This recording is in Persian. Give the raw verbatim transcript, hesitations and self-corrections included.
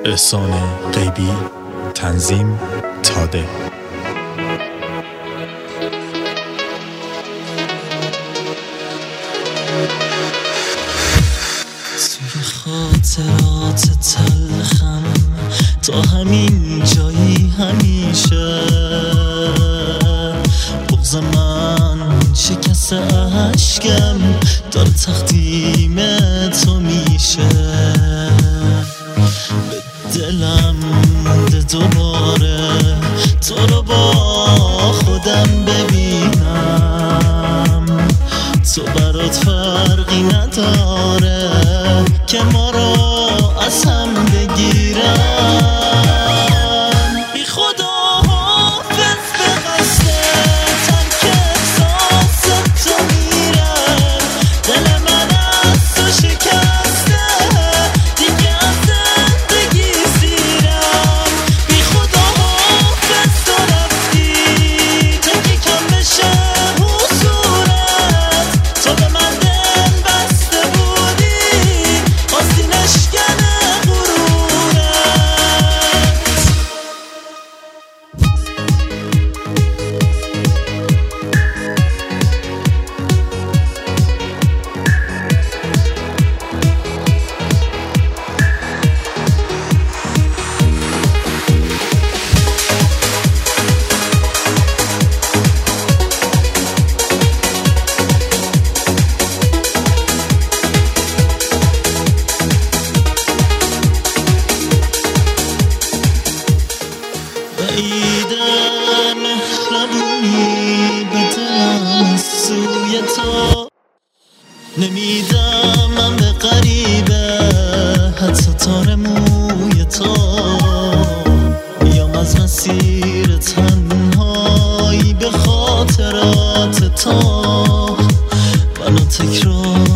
احسان غیبی، تنظیم تاده. توی خاطرات تلخم تا همین جایی همیشه بغض من شکست عشقم داره تقدیم تو میشه. به دلم مونده دوباره تو رو با خودم ببینم، تو برات فرقی نداره که ما رو از هم بگیرن. بی خدا حافظ به قصد ترک احساس تو میرن، دل من از تو شکسته دیگه از زندگی سیرم. بی خدا حافظ تو رفتی تا که کم بشه حضورت، تو به من دل بسته بودی خواستی نشکنه غرورت. بعیده مهربونی به دلم سوی تو نمیدم، من به غریبه حتی تار موی تو بیام از مسیر تنهایی به خاطرات تو منو تکرار